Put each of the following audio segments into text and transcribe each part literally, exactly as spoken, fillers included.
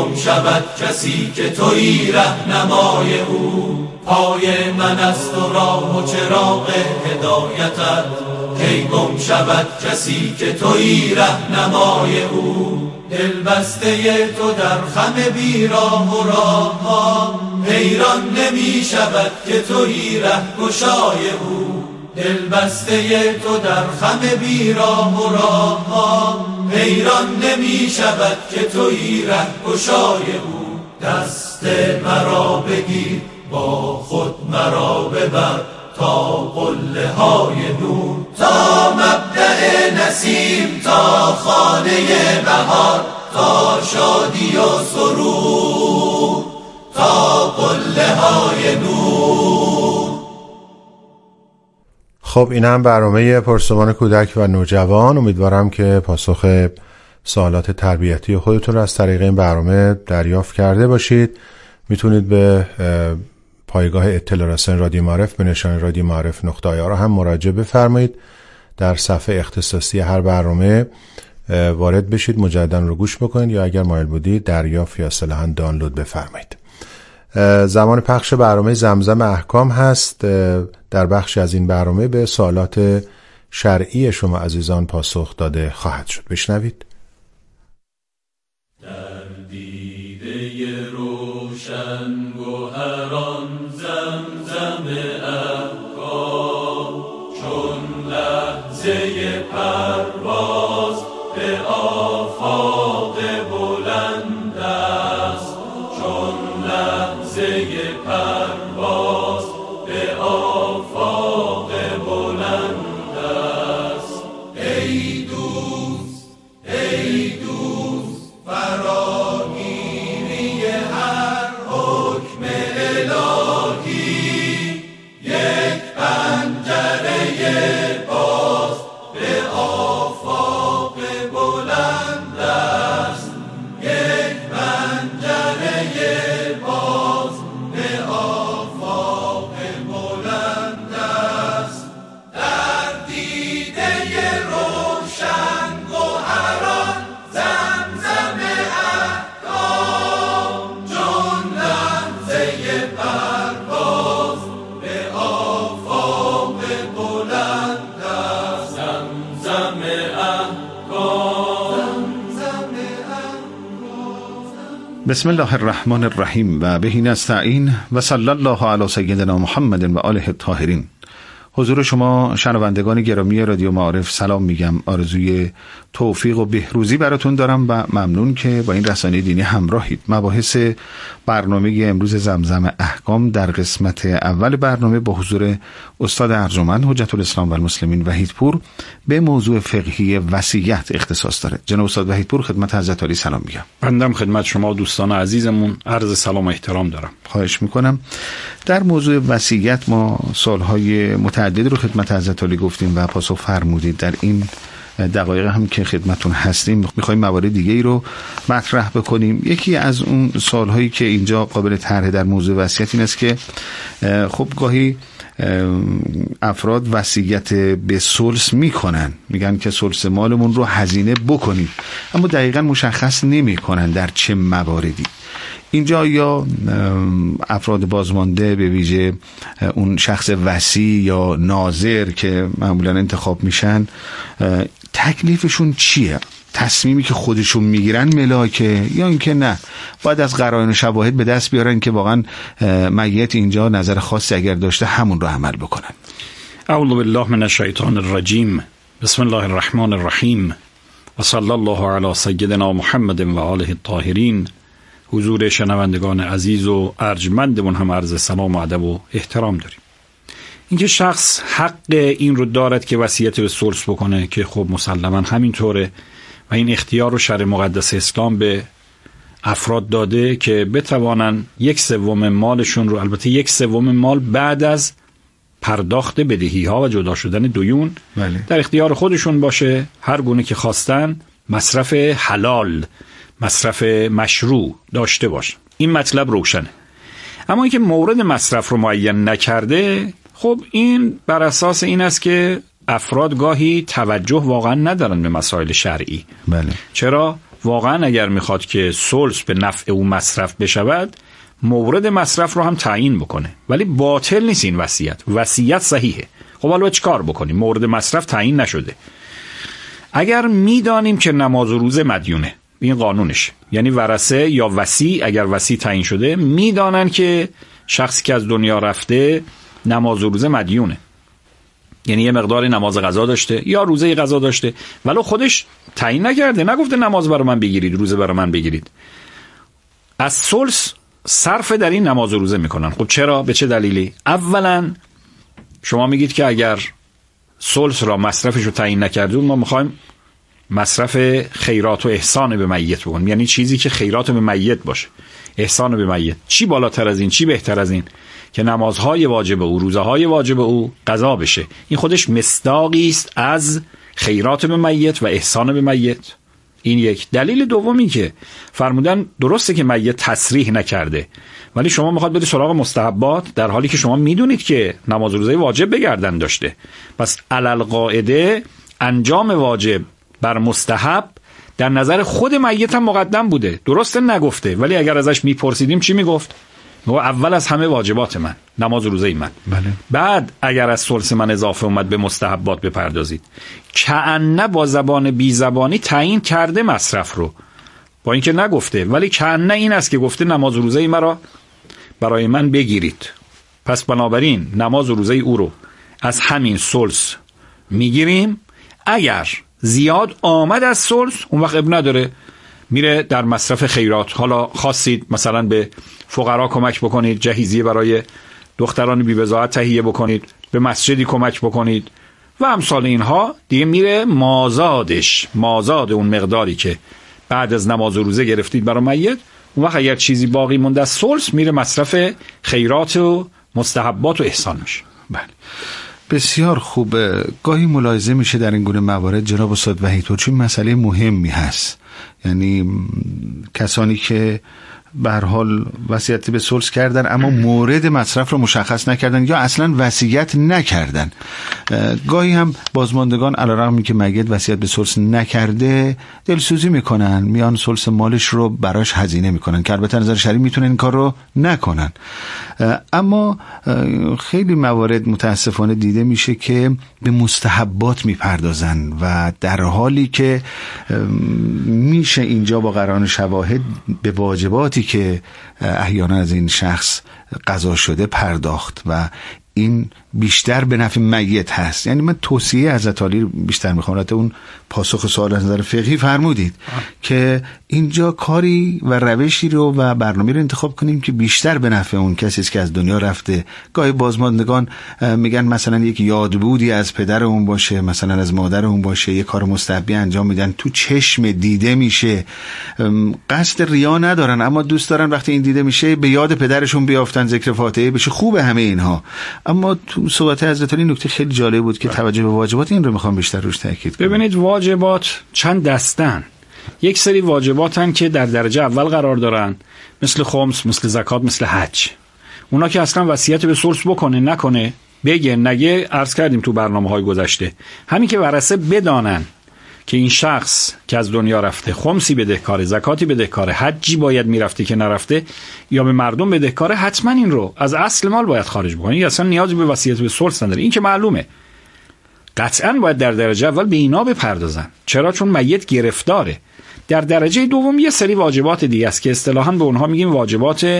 گم شود کسی که تویی رهنمای او. پای من است و راه و چراغ هدایتت، کی گم شود کسی که تویی رهنمای او. دل بسته تو در خم بیراه و راه ها، حیران نمی شود که تویی رهگشای او. دل بسته تو در خم بیراه و راه ها، حیران نمی شود که تویی رهگشای او. دست مرا بگیر با خود مرا ببر، تا قله های نور، تا مبدأ نسیم، تا خانه بهار، تا شادی و سرور، تا قله های نور. خب این هم برنامه پرسمان کودک و نوجوان. امیدوارم که پاسخ سوالات تربیتی خودتون رو از طریق این برنامه دریافت کرده باشید. میتونید به پایگاه اطلاع رسانی رادیو معارف به نشانی رادیو معارف نقطه آی آر هم مراجعه بفرمایید. در صفحه اختصاصی هر برنامه وارد بشید، مجددا رو گوش بکنید، یا اگر مایل بودید دریافت یا اصطلاحاً دانلود بفرمایید. زمان پخش برنامه زمزم احکام هست. در بخشی از این برنامه به سوالات شرعی شما عزیزان پاسخ داده خواهد شد. بشنوید. در دیده روشن گوهران زمزم احکام، چون لحظه پرواز به آفاق بلند است، چون لحظه پرواز به آفاق بلند است. ای دوست ای دوست فراگیری هر حکم الهی، یک پنجره باز به آفاق بلند است، یک پنجره باز به آفاق بلند است. در دیده روشن گوهران زمزم احکام، چون لحظه پرواز به آفاق بلند است. زمزم احکام، زمزم احکام. بسم الله الرحمن الرحیم و به نستعین و صلی الله علی سیدنا محمد و آله الطاهرین. حضور شما شنوندگان گرامی رادیو معارف سلام میگم. آرزوی توفیق و بهروزی براتون دارم و ممنون که با این رسانه دینی همراهید. مباحث برنامه امروز زمزم احکام در قسمت اول برنامه با حضور استاد ارجمند حجت الاسلام و المسلمین وحیدپور به موضوع فقهی وصیت اختصاص داره. جناب استاد وحیدپور خدمت حضرت عالی سلام میگم. بنده خدمت شما دوستان عزیزمون عرض سلام و احترام دارم. خواهش میکنم. در موضوع وصیت ما سالهای متعدد رو خدمت حضرت عالی گفتیم و پاسخ فرمودید. در این دقایق هم که خدمتون هستیم میخوایم موارد دیگه ای رو مطرح بکنیم. یکی از اون سالهایی که اینجا قابل طرح در موضوع وصیت این است که خب گاهی افراد وصیت به ثلث میکنن، میگن که ثلث مالمون رو هزینه بکنید، اما دقیقاً مشخص نمیکنن در چه مواردی. اینجا یا افراد بازمانده به ویژه اون شخص وصی یا ناظر که معمولا انتخاب میشن تکلیفشون چیه؟ تصمیمی که خودشون میگیرن ملاکه یا اینکه نه باید از قرائن و شواهد به دست بیارن که واقعا میت اینجا نظر خاصی اگر داشته همون رو عمل بکنن؟ اعوذ بالله من الشیطان الرجیم. بسم الله الرحمن الرحیم و صلی الله علی سیدنا محمد و آله الطاهرین. حضور شنوندگان عزیز و ارجمندمون هم عرض سلام و ادب و احترام داریم. اینکه شخص حق این رو دارد که وصیت به ثلث بکنه که خب مسلما همینطوره و این اختیار رو شرع مقدس اسلام به افراد داده که بتوانن یک سوم مالشون رو، البته یک سوم مال بعد از پرداخت بدهی ها و جدا شدن دیون بله. در اختیار خودشون باشه، هر گونه که خواستن مصرف حلال، مصرف مشروع داشته باشه. این مطلب روشنه. اما اینکه مورد مصرف رو معین نکرده، خب این بر اساس این است که افراد گاهی توجه واقعا ندارن به مسائل شرعی. بله. چرا؟ واقعا اگر میخواد که ثلث به نفع او مصرف بشود، مورد مصرف رو هم تعیین بکنه. ولی باطل نیست این وصیت، وصیت صحیحه. خب حالا چیکار بکنیم؟ مورد مصرف تعیین نشده. اگر میدانیم که نماز و روزه مدیونه، این قانونش، یعنی ورثه یا وصی، اگر وصی تعیین شده میدانن که شخصی که از دنیا رفته نماز و روزه مدیونه، یعنی یه مقدار نماز قضا داشته یا روزه قضا داشته، ولو خودش تعیین نکرده، نگفته نماز برای من بگیرید، روزه برای من بگیرید، از ثلث صرف در این نماز و روزه میکنن. خب چرا؟ به چه دلیلی؟ اولا شما میگید که اگر ثلث را مصرفش رو تعیین نکردون، ما میخوایم مصرف خیرات و احسان به میت بکنیم، یعنی چیزی که خیرات به میت باشه، احسان به میت. چی بالاتر از این، چی بهتر از این که نمازهای واجب او، روزهای واجب او قضا بشه؟ این خودش مصداقی است از خیرات به میت و احسان به میت. این یک. دلیل دومی که فرمودن درسته که میت تصریح نکرده، ولی شما میخواد بری سراغ مستحبات، در حالی که شما میدونید که نماز و روزه واجب به گردن داشته. پس علل قاعده انجام واجب بر مستحب در نظر خود میت هم مقدم بوده. درسته نگفته، ولی اگر ازش میپرسیدیم چی میگفت؟ میگه اول از همه واجبات من نماز و روزه من. بله. بعد اگر از ثلث من اضافه اومد به مستحبات بپردازید. کأنه با زبان بی زبانی تعیین کرده مصرف رو، با اینکه نگفته، ولی کأنه این است که گفته نماز و روزه مرا برای من بگیرید. پس بنابراین نماز و روزه او رو از همین ثلث میگیریم. اگر زیاد آمد از ثلث، اون وقت اب نداره، میره در مصرف خیرات. حالا خواستید مثلا به فقرا کمک بکنید، جهیزیه برای دختران بی‌بضاعت تهیه بکنید، به مسجدی کمک بکنید و امثال اینها، دیگه میره مازادش، مازاد اون مقداری که بعد از نماز و روزه گرفتید برای میت. اون وقت اگر چیزی باقی مونده از ثلث، میره مصرف خیرات و مستحبات و احسان میشه. بله، بسیار خوبه. گاهی ملاحظه میشه در این گونه موارد جناب استاد وحیدپور چون مسئله مهمی هست، یعنی کسانی که به هر حال وصیت به ثلث کردن اما مورد مصرف رو مشخص نکردن یا اصلا وصیت نکردن. گاهی هم بازماندگان علیرغم که میت وصیت به ثلث نکرده دلسوزی میکنن، میان ثلث مالش رو براش هزینه میکنن که البته نظر شرعی میتونن این کار رو نکنن. اما خیلی موارد متاسفانه دیده میشه که به مستحبات میپردازن و در حالی که میشه اینجا با قرائن شواهد به واجباتی که احیانا از این شخص قضا شده پرداخت و این بیشتر به نفع میت هست. یعنی من توصیه حضرت عالی بیشتر میخوام، البته اون پاسخ سوال از نظر فقهی فرمودید آه. که اینجا کاری و روشی رو و برنامه رو انتخاب کنیم که بیشتر به نفع اون کسی است که از دنیا رفته. گاهی بازماندگان میگن مثلا یک یادبودی از پدر اون باشه، مثلا از مادر اون باشه، یک کار مستحبی انجام میدن، تو چشم دیده میشه، قصد ریا ندارن اما دوست دارن وقتی این دیده میشه به یاد پدرشون بیافتن، ذکر فاتحه بشه. خوبه همه اینها، اما تو صحبت حضرت علی نکته خیلی جالب بود که توجه به واجبات این رو میخوام بیشتر روش تاکید کنم. ببینید واجبات چند دستن. یک سری واجباتن که در درجه اول قرار دارن، مثل خمس، مثل زکات، مثل حج. اونا که اصلا وصیت به ثلث بکنه نکنه، بگه نگه، عرض کردیم تو برنامه‌های گذشته. همین که ورثه بدانن که این شخص که از دنیا رفته خمسی بدهکاره، زکاتی بدهکاره، حجی باید میرفته که نرفته، یا به مردم بدهکاره، حتما این رو از اصل مال باید خارج بکنه. این اصلا نیازی به وصیت به ثلث نداره. این که معلومه. قطعا باید در درجه اول به اینا بپردازن. چرا؟ چون میت گرفتاره. در درجه دوم یه سری واجبات دیگه است که اصطلاحاً به اونها میگیم واجبات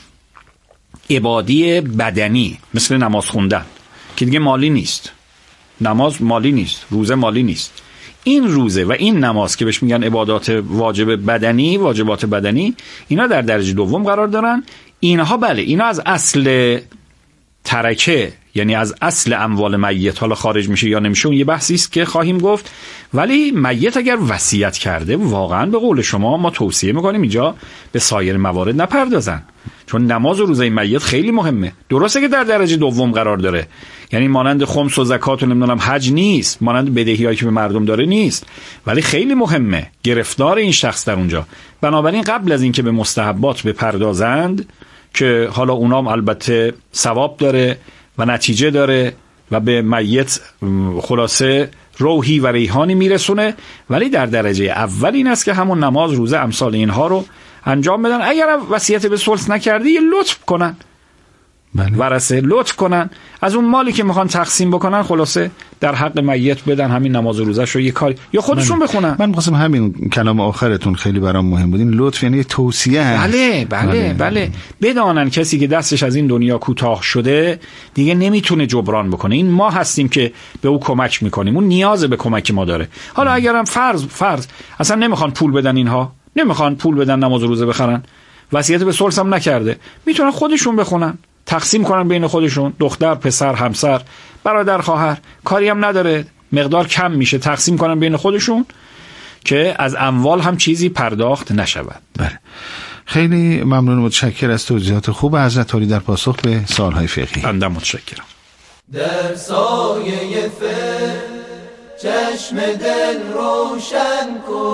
عبادی بدنی، مثل نماز خوندن که دیگه مالی نیست. نماز مالی نیست، روزه مالی نیست. این روزه و این نماز که بهش میگن عبادات واجب بدنی، واجبات بدنی، اینا در درجه دوم قرار دارن. اینها بله، اینا از اصل ترکه، یعنی از اصل اموال میت حالا خارج میشه یا نمیشه، اون یه بحثی است که خواهیم گفت. ولی میت اگر وصیت کرده، واقعا به قول شما ما توصیه میکنیم اینجا به سایر موارد نپردازن، چون نماز و روزه میت خیلی مهمه. درسته که در درجه دوم قرار داره، یعنی مانند خمس و زکات و نمیدونم حج نیست، مانند بدهیایی که به مردم داره نیست، ولی خیلی مهمه، گرفتار این شخص در اونجا. بنابراین قبل از اینکه به مستحبات بپردازند که حالا اونام البته ثواب داره و نتیجه داره و به میت خلاصه روحی و ریحانی میرسونه، ولی در درجه اول این است که همون نماز، روزه، امثال اینها رو انجام بدن. اگر وصیت به ثلث نکردی یه لطف کنن، بله. ورثه لطف کنن از اون مالی که میخوان تقسیم بکنن خلاصه در حق میت بدن، همین نماز و روزه شو یه کاری، یا خودشون من بخونن. من می‌خواستم همین کلام آخرتون خیلی برام مهم بود، این لطف یعنی توصیه هست. بله بله بله, بله. بدانن کسی که دستش از این دنیا کوتاه شده دیگه نمیتونه جبران بکنه. این ما هستیم که به او کمک میکنیم، اون نیاز به کمک ما داره. حالا اگرم فرض فرض اصلا نمیخوان پول بدن، اینها نمیخوان پول بدن نماز و روزه بخرن، وصیت به ثلث هم نکرده، میتونن خودشون بخونن، تقسیم کنن بین خودشون، دختر، پسر، همسر، برادر، خواهر، کاری هم نداره، مقدار کم میشه، تقسیم کنن بین خودشون که از اموال هم چیزی پرداخت نشود. بله. خیلی ممنون و متشکر از توضیحات خوب حضرت عالی در پاسخ به سوالهای فقهی. بنده متشکرم. در سایه فقه چشم دل روشن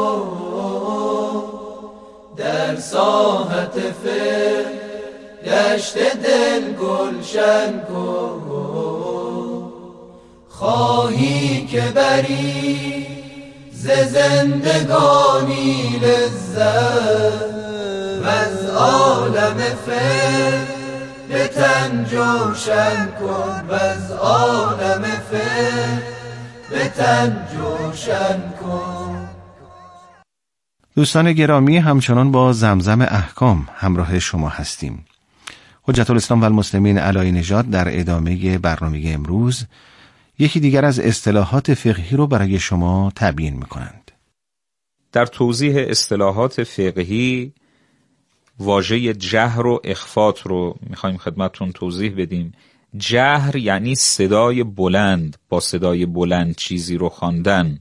کن، در ساحت فقه دشت دل گلشن کن، خواهی که بری ز زندگانی لذت و از عالم فقه به تن جوشن کن، و از عالم فقه به تن جوشن کن. دوستان گرامی، همچنان با زمزم احکام همراه شما هستیم. حجت الاسلام و المسلمین علی نژاد در ادامه برنامه امروز یکی دیگر از اصطلاحات فقهی رو برای شما تبیین می‌کنند. در توضیح اصطلاحات فقهی واژه جهر و اخفات رو می‌خوایم خدمتتون توضیح بدیم. جهر یعنی صدای بلند، با صدای بلند چیزی رو خواندن.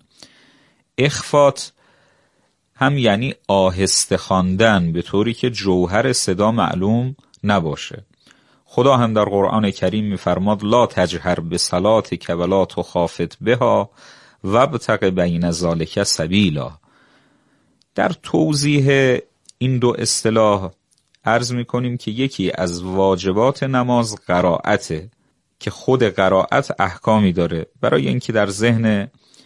اخفات هم یعنی آهسته خواندن، به طوری که جوهر صدا معلوم نباشه. خدا هم در قرآن کریم می‌فرماد لا تجهر بصلاتک ولا تخافت بها وابتغ بین ذلک سبیلا. در توضیح این دو اصطلاح عرض می‌کنیم که یکی از واجبات نماز قرائته که خود قرائت احکامی داره. برای اینکه در ذهن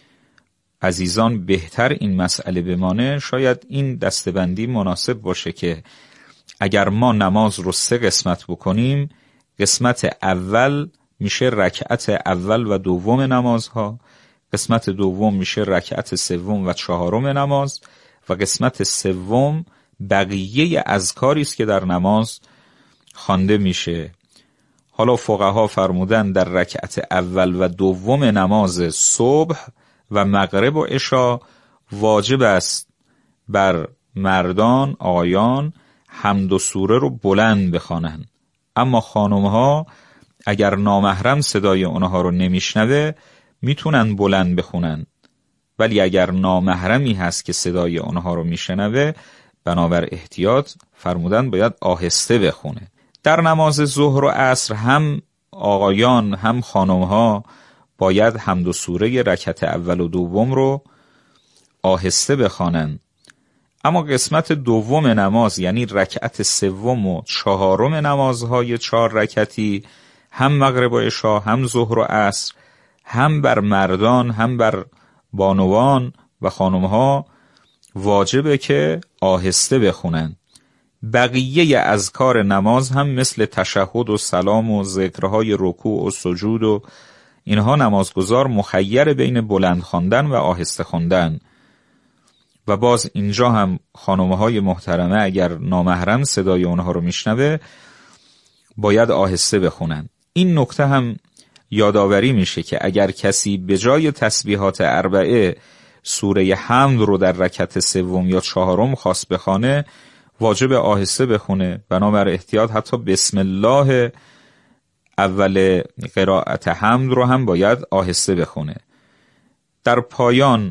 عزیزان بهتر این مسئله بمانه، شاید این دستبندی مناسب باشه که اگر ما نماز رو سه قسمت بکنیم، قسمت اول میشه رکعت اول و دوم نمازها، قسمت دوم میشه رکعت سوم و چهارم نماز، و قسمت سوم بقیه اذکاری است که در نماز خوانده میشه. حالا فقها فرمودن در رکعت اول و دوم نماز صبح و مغرب و عشا واجب است بر مردان آقایان حمد و سوره رو بلند بخوانند، اما خانم‌ها اگر نامحرم صدای اونها رو نمیشنوه میتونن بلند بخونن، ولی اگر نامحرمی هست که صدای اونها رو میشنوه، بنابر احتیاط فرمودن باید آهسته بخونه. در نماز ظهر و عصر هم آقایان هم خانم‌ها باید حمد و سوره رکعت اول و دوم رو آهسته بخوانن، اما قسمت دوم نماز یعنی رکعت سوم و چهارم نمازهای چهار رکعتی هم مغرب و عشا هم ظهر و عصر هم بر مردان هم بر بانوان و خانمها واجبه که آهسته بخونن. بقیه اذکار نماز هم مثل تشهد و سلام و ذکرهای رکوع و سجود و اینها نمازگزار مخیر بین بلند خواندن و آهسته خواندن. و باز اینجا هم خانم‌های محترمه اگر نامحرم صدای اونها رو میشنوه باید آهسته بخونن. این نکته هم یادآوری میشه که اگر کسی به جای تسبیحات اربعه سوره حمد رو در رکعت سوم یا چهارم خواست بخونه، واجب آهسته بخونه. بنابر احتیاط حتی بسم الله اول قرائت حمد رو هم باید آهسته بخونه. در پایان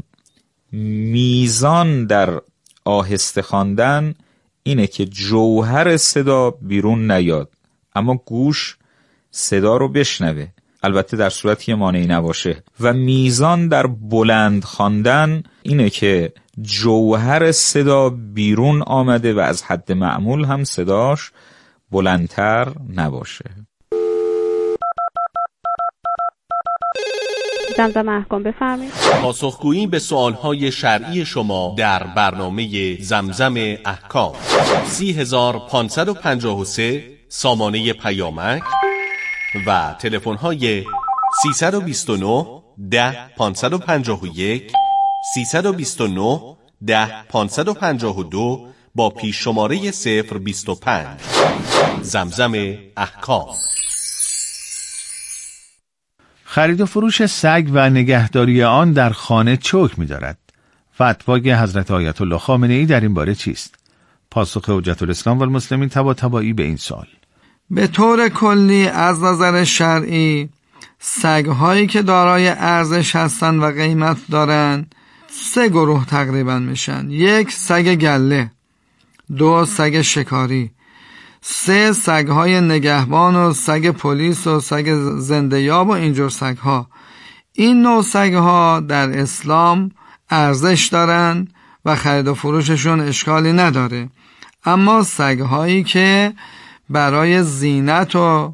میزان در آهسته خواندن اینه که جوهر صدا بیرون نیاد، اما گوش صدا رو بشنوه، البته در صورتی که مانعی نباشه. و میزان در بلند خواندن اینه که جوهر صدا بیرون آمده و از حد معمول هم صداش بلندتر نباشه. زمزم احکام بفرمایید. پاسخگویی به سوالهای شرعی شما در برنامه زمزم احکام. سی هزار پانصد و پنجاه و سه سامانه پیامک و تلفن‌های سیصد و بیست و نه ده پانصد و پنجاه و یک، سیصد و بیست و نه ده پانصد و پنجاه و دو با پیش شماره صفر بیست و پنج. زمزم احکام. خرید و فروش سگ و نگهداری آن در خانه چه حکمی دارد؟ فتوای حضرت آیت الله خامنه ای در این باره چیست؟ پاسخ حجت الاسلام و المسلمین طباطبایی به این سوال: به طور کلی از نظر شرعی سگ‌هایی که دارای ارزش هستند و قیمت دارند سه گروه تقریبا میشن. یک، سگ گله. دو، سگ شکاری. سه، سگ‌های نگهبان و سگ پلیس و سگ زنده‌یاب و اینجور سگ‌ها. این نوع سگ‌ها در اسلام ارزش دارن و خرید و فروششون اشکالی نداره. اما سگ‌هایی که برای زینت و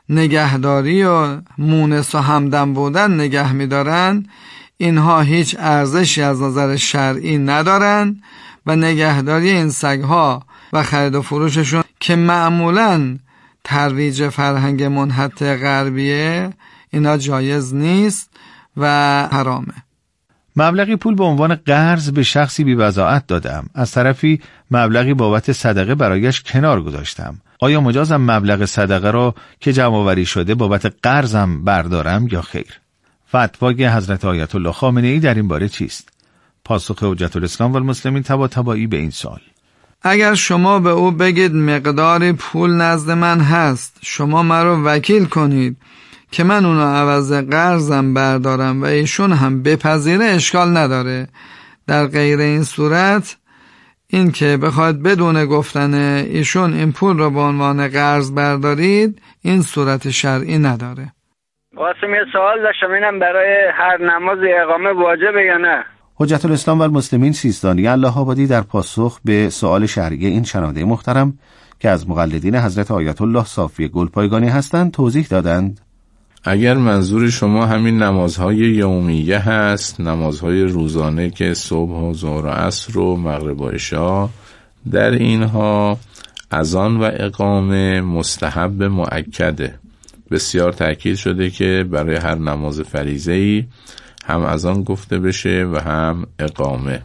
نگهداری و مونس و همدم بودن نگه می‌دارن، اینها هیچ ارزشی از نظر شرعی ندارن و نگهداری این سگ‌ها و خرید و فروششون که معمولاً ترویج فرهنگ منحط غربیه، اینا جایز نیست و حرامه. مبلغی پول به عنوان قرض به شخصی بی‌وضاحت دادم. از طرفی مبلغی بابت صدقه برایش کنار گذاشتم. آیا مجازم مبلغ صدقه را که جمع‌آوری شده بابت قرضم بردارم یا خیر؟ فتوای حضرت آیت الله خامنه ای در این باره چیست؟ پاسخ حجت الاسلام و المسلمین طباطبایی به این سوال: اگر شما به او بگید مقداری پول نزد من هست، شما مرا وکیل کنید که من اونو عوض قرضم بردارم و ایشون هم بپذیره، اشکال نداره. در غیر این صورت این که بخواید بدون گفتن ایشون این پول رو به عنوان قرض بردارید، این صورت شرعی نداره. واسم یه سوال داشتم، اینم برای هر نماز اقامه واجبه یا نه؟ حجت الاسلام و المسلمین سیستانی الله آبادی در پاسخ به سوال شرعی این شنونده محترم که از مقلدین حضرت آیت الله صافی گلپایگانی هستند توضیح دادند: اگر منظور شما همین نمازهای یومیه هست، نمازهای روزانه که صبح و ظهر و عصر و مغرب و عشا، در اینها اذان و اقامه مستحب مؤکده. بسیار تأکید شده که برای هر نماز فریضه‌ای هم اذان گفته بشه و هم اقامه.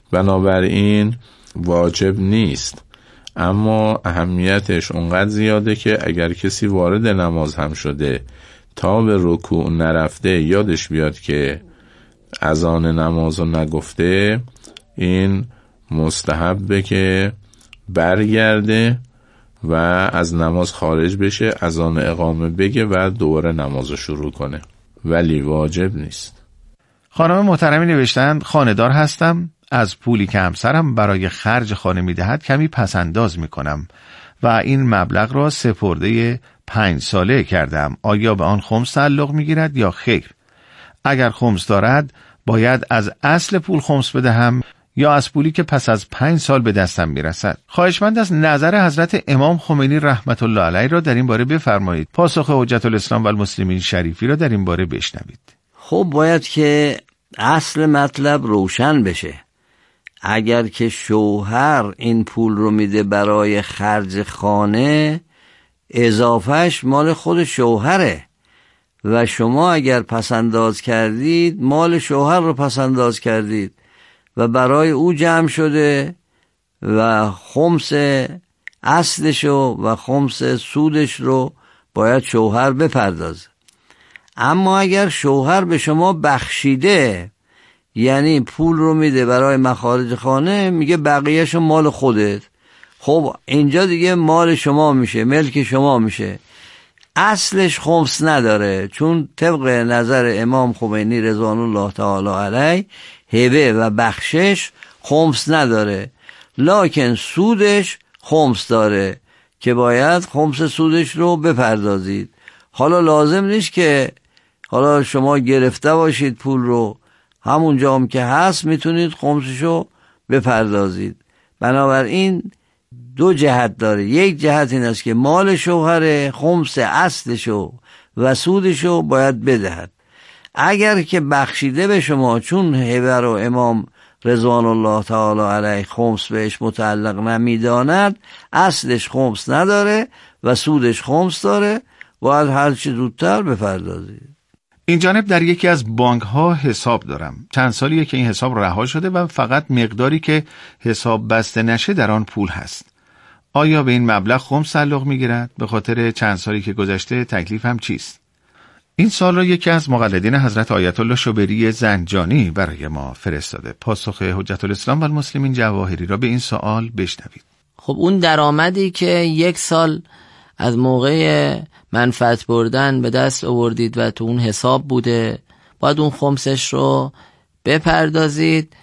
بنابراین واجب نیست، اما اهمیتش اونقدر زیاده که اگر کسی وارد نماز هم شده تا به رکوع نرفته یادش بیاد که اذان نمازو نگفته، این مستحبه که برگرده و از نماز خارج بشه، اذان اقامه بگه و دوباره نمازو شروع کنه، ولی واجب نیست. خانم محترمی نوشتند: خانه‌دار هستم، از پولی که همسرم برای خرج خانه میدهد کمی پسنداز میکنم و این مبلغ را سپرده پنج ساله کردم. آیا به آن خمس تعلق میگیرد یا خیر؟ اگر خمس دارد باید از اصل پول خمس بدهم یا از پولی که پس از پنج سال به دستم میرسد؟ خواهشمند از نظر حضرت امام خمینی رحمت الله علیه را در این باره بفرمایید. پاسخ حجت الاسلام و المسلمین شریفی را در این باره بشنوید. خب باید که اصل مطلب روشن بشه. اگر که شوهر این پول رو میده برای خرج خانه، اضافهش مال خود شوهره و شما اگر پسنداز کردید مال شوهر رو پسنداز کردید و برای او جمع شده و خمس اصلشو و خمس سودش رو باید شوهر بپردازه. اما اگر شوهر به شما بخشیده، یعنی پول رو میده برای مخارج خانه، میگه بقیهشو مال خودت، خب اینجا دیگه مال شما میشه، ملک شما میشه، اصلش خمس نداره، چون طبق نظر امام خمینی رضوان الله تعالی علیه هبه و بخشش خمس نداره، لکن سودش خمس داره که باید خمس سودش رو بپردازید. حالا لازم نیست که حالا شما گرفته باشید پول رو، همون جام که هست میتونید خمسشو بپردازید. بنابراین دو جهت داره. یک جهت این است که مال شوهر، خمس اصلشو و سودشو باید بدهد. اگر که بخشیده به شما، چون هبه رو امام رضوان الله تعالی علیه خمس بهش متعلق نمیداند، اصلش خمس نداره و سودش خمس داره، باید هر چی زودتر بپردازید. این جانب در یکی از بانک ها حساب دارم. چند سالیه که این حساب رها شده و فقط مقداری که حساب بسته نشه در آن پول هست. آیا به این مبلغ خمس تعلق میگیرد؟ به خاطر چند سالی که گذشته تکلیف هم چیست؟ این سال را یکی از مقلدین حضرت آیت الله شوبری زنجانی برای ما فرستاده. پاسخ حجت الاسلام و المسلمین جواهری را به این سوال بشنوید. خب اون درآمدی که یک سال از موقع منفعت بردن به دست آوردید و تو اون حساب بوده، باید اون خمسش رو بپردازید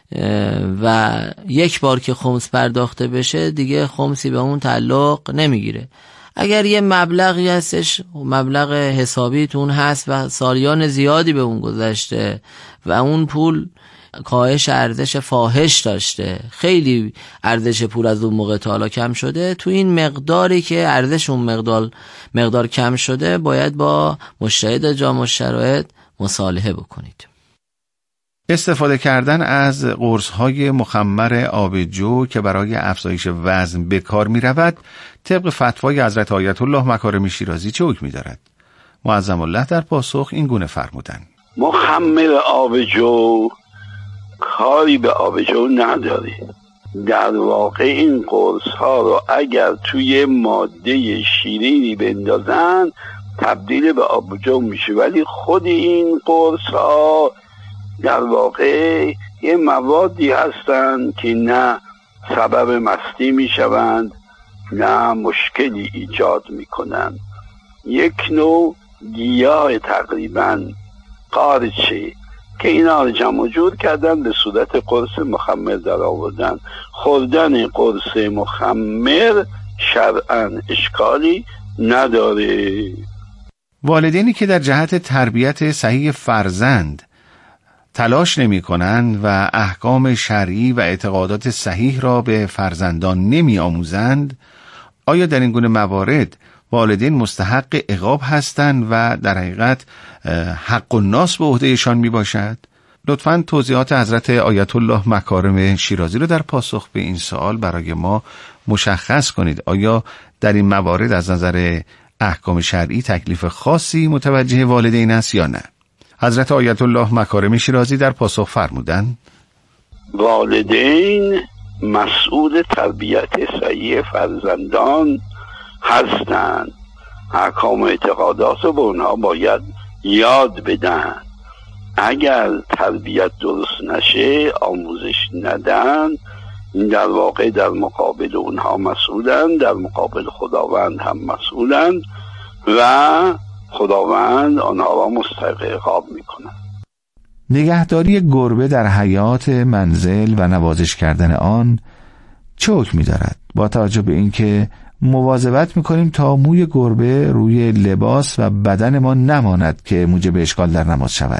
و یک بار که خمس پرداخته بشه دیگه خمسی به اون تعلق نمیگیره. اگر یه مبلغی هستش، مبلغ حسابیتون هست و سالیان زیادی به اون گذشته و اون پول کاهش ارزش فاحش داشته، خیلی ارزش پول از اون موقع تا حالا کم شده، تو این مقداری که ارزش اون مقدار مقدار کم شده باید با مشتهد جامع الشرایط مصالحه بکنید. استفاده کردن از قرص‌های مخمر آبجو که برای افزایش وزن به کار می‌رود، طبق فتوای حضرت آیت الله مکارمی شیرازی چه حکمی دارد؟ معظم الله در پاسخ این گونه فرمودند: مخمر آبجو کاری به آبجو نداره. در واقع این قرص‌ها رو اگر توی ماده شیرینی بندازن تبدیل به آبجو میشه، ولی خود این قرص‌ها در واقع یه موادی هستند که نه سبب مستی میشوند نه مشکلی ایجاد میکنند. یک نوع گیاه تقریبا قارچه که اینا رو جمع جور کردن به صورت قرص مخمر در آوردن. خوردن قرص مخمر شرعاً اشکالی نداره. والدینی که در جهت تربیت صحیح فرزند تلاش نمی کنند و احکام شرعی و اعتقادات صحیح را به فرزندان نمی آموزند، آیا در این گونه موارد والدین مستحق عقاب هستند و در حقیقت حق الناس به عهدهشان می باشد؟ لطفاً توضیحات حضرت آیت الله مکارم شیرازی را در پاسخ به این سوال برای ما مشخص کنید. آیا در این موارد از نظر احکام شرعی تکلیف خاصی متوجه والدین است یا نه؟ حضرت آیت الله مکارم شیرازی در پاسخ فرمودند: والدین مسئول تربیت صحیح فرزندان هستند. احکام و اعتقادات رو به اونها باید یاد بدن. اگر تربیت درست نشه، آموزش ندن، در واقع در مقابل اونها مسئولن، در مقابل خداوند هم مسئولن و خداوند آنها را مستحق عقاب میکنن. نگهداری گربه در حیات منزل و نوازش کردن آن چه حکمی دارد؟ با توجه به اینکه مواظبت میکنیم تا موی گربه روی لباس و بدن ما نماند که موجب اشکال در نماز شود.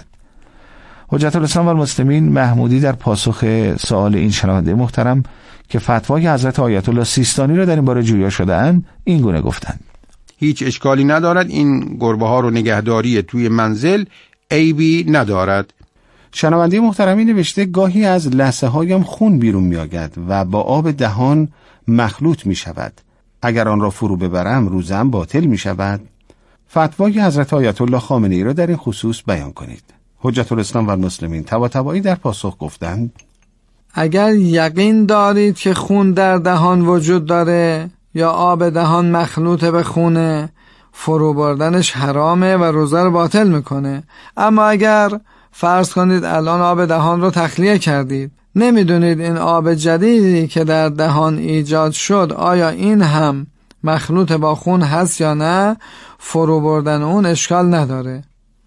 حجت الاسلام و المسلمین محمودی در پاسخ سوال این شنونده محترم که فتوای حضرت آیت الله سیستانی را در این باره جویا شده‌اند این گونه گفتند: هیچ اشکالی ندارد، این گربه ها رو نگهداری توی منزل عیبی ندارد. شنونده محترمی نوشته گاهی از لثه هایم خون بیرون می آید و با آب دهان مخلوط می شود. اگر آن را فرو ببرم روزم باطل می شود. فتوای حضرت آیت الله خامنه‌ای را در این خصوص بیان کنید. حجت الاسلام و المسلمین طباطبایی در پاسخ گفتند: اگر یقین دارید که خون در دهان وجود داره یا آب دهان مخلوط به خونه، فرو بردنش حرامه و روزه رو باطل میکنه. اما اگر فرض کنید الان آب دهان رو تخلیه کردید، نمیدونید این آب جدیدی که در دهان ایجاد شد آیا این هم مخلوط با خون هست یا نه، فرو بردن اون اشکال نداره.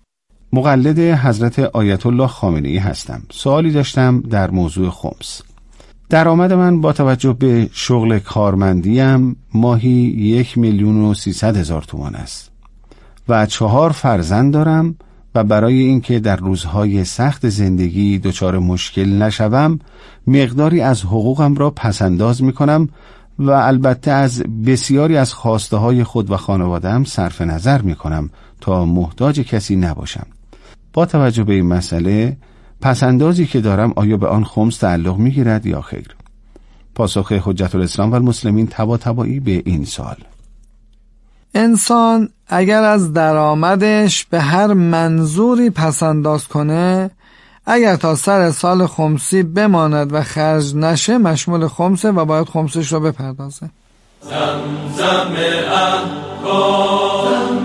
مقلد حضرت آیت الله خامنه‌ای هستم. سوالی داشتم در موضوع خمس. درآمد من با توجه به شغل کارمندیم ماهی یک میلیون و سیصد هزار تومان است و چهار فرزند دارم و برای اینکه در روزهای سخت زندگی دچار مشکل نشوم مقداری از حقوقم را پسنداز می کنم و البته از بسیاری از خواسته های خود و خانواده‌ام صرف نظر می کنم تا محتاج کسی نباشم. با توجه به این مسئله پسندازی که دارم آیا به آن خمس تعلق میگیرد یا خیر؟ پاسخ حجت الاسلام و المسلمین تبا تبایی به این سوال: انسان اگر از درآمدش به هر منظوری پسنداز کنه، اگر تا سر سال خمسی بماند و خرج نشه مشمول خمسه و باید خمسش رو بپردازه. زمزم احکام.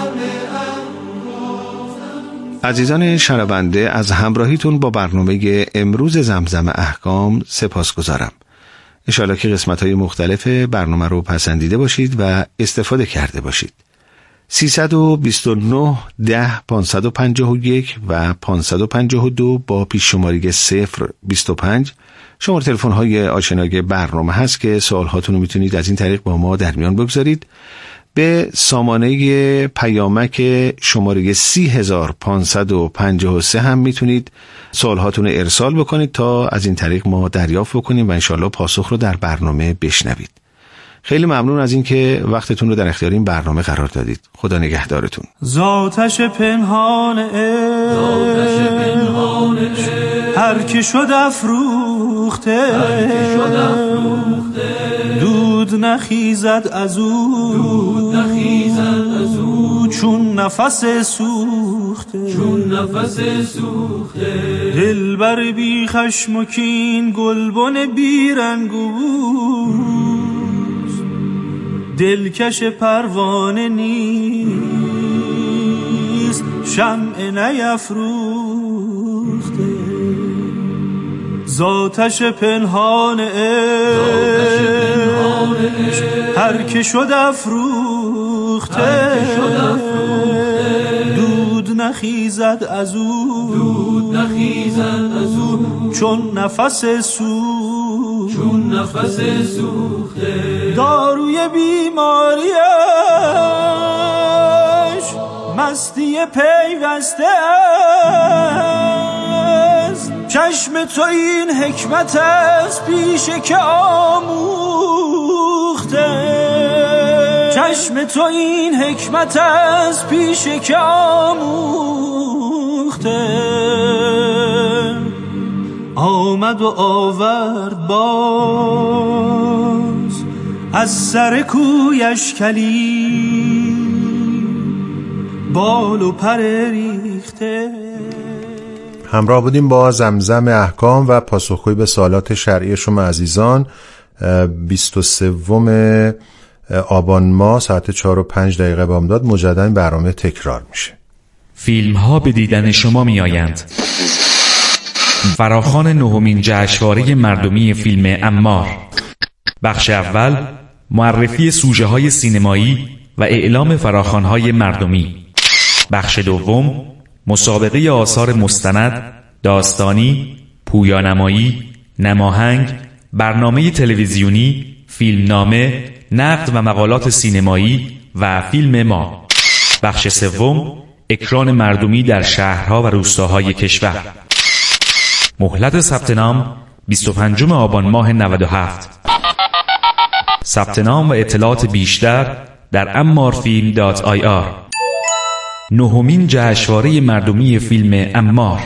عزیزان شنونده، از همراهیتون با برنامه امروز زمزم احکام سپاس گذارم. انشاءالله که قسمت‌های مختلف برنامه رو پسندیده باشید و استفاده کرده باشید. سیصد و بیست و نه ده پانصد و پنجاه و یک و پانصد و پنجاه و دو با پیش شماره صفر بیست و پنج شماره تلفن های آشنای برنامه هست که سوال هاتون رو میتونید از این طریق با ما در میان بگذارید. به سامانه پیامک شماره سی هزار پانصد و پنجاه و سه هم میتونید سوال هاتون رو ارسال بکنید تا از این طریق ما دریافت بکنیم و انشالله پاسخ رو در برنامه بشنوید. خیلی ممنون از این که وقتتون رو در اختیار این برنامه قرار دادید. خدا نگهدارتون. ذاتش پنهان عشق هر که شد افروخته، دود نخیزد از او چون نفس سوخته، چون نفس سوخته. دلبر بی خشم و کین گلبن بی رنگ و دلکش پروانه نیست، شمع نیفروخته. ذاتش پنهان عشق هر که شد افروخته، دود نخیزد از او چون نفس سوخته، چون نفس سوخته. داروی بیماریش مستی پیوسته است، چشم تو این حکمت است پیش که آموخته، چشم تو این حکمت است پیش که آموخته. آمد و آورد باز از سر کویش کلی، بال و پر ریخته. همراه بودیم با زمزم احکام و پاسخگویی به سوالات شرعی شما عزیزان. بیست و سوم آبان ماه ساعت چهار و پنج دقیقه بامداد مجددا برنامه تکرار میشه. فیلم ها به دیدن شما می آیند. فراخوان نهمین جشنواره مردمی فیلم امار. بخش اول معرفی سوژه های سینمایی و اعلام فراخوان های مردمی. بخش دوم مسابقه آثار مستند، داستانی، پویانمایی، نماهنگ، برنامه تلویزیونی، فیلمنامه، نقد و مقالات سینمایی و فیلم ما. بخش سوم اکران مردمی در شهرها و روستاهای کشور. مهلت ثبت نام بیست و پنجم آبان ماه نود و هفت. ثبت نام و اطلاعات بیشتر در امارفیلم دات آی آر. نهمین جشنواره مردمی فیلم امار.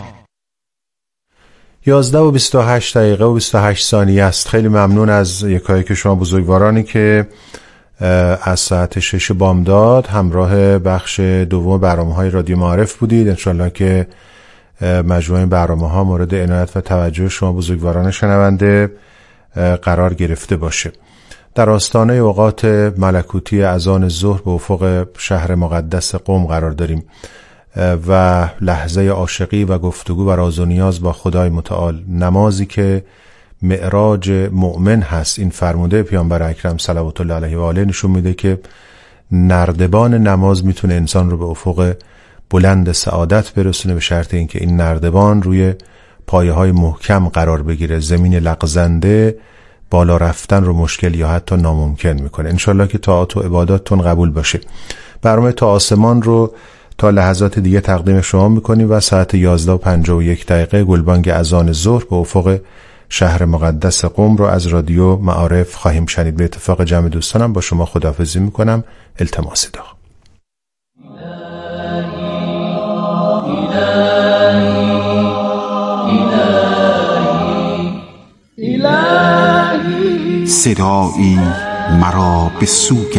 یازده و بیست و هشت دقیقه و بیست و هشت ثانیه است. خیلی ممنون از یکایی که شما بزرگوارانی که از ساعت شش بامداد همراه بخش دوم برنامه‌های رادیو معارف بودید. انشالله که مجموعه برنامه‌ها مورد عنایت و توجه شما بزرگواران شنونده قرار گرفته باشه. در آستانه اوقات ملکوتی اذان ظهر به افق شهر مقدس قم قرار داریم و لحظه عاشقی و گفتگو و راز و نیاز با خدای متعال، نمازی که معراج مؤمن هست. این فرموده پیامبر اکرم صلوات الله علیه و آله نشون میده که نردبان نماز میتونه انسان رو به افق بلند سعادت برسونه، به شرط اینکه این نردبان روی پایه های محکم قرار بگیره. زمین لغزنده بالا رفتن رو مشکل یا حتی ناممکن میکنه. انشالله که طاعات و عباداتتون قبول باشه. برنامه تا آسمان رو تا لحظات دیگه تقدیم شما میکنیم و ساعت یازده و پنجاه و یک دقیقه گلبانگ اذان ظهر به افق شهر مقدس قم رو از رادیو معارف خواهیم شنید. به اتفاق جمع دوستانم با شما خداحافظی میکنم. التماس دعا. صدایی مرا به سو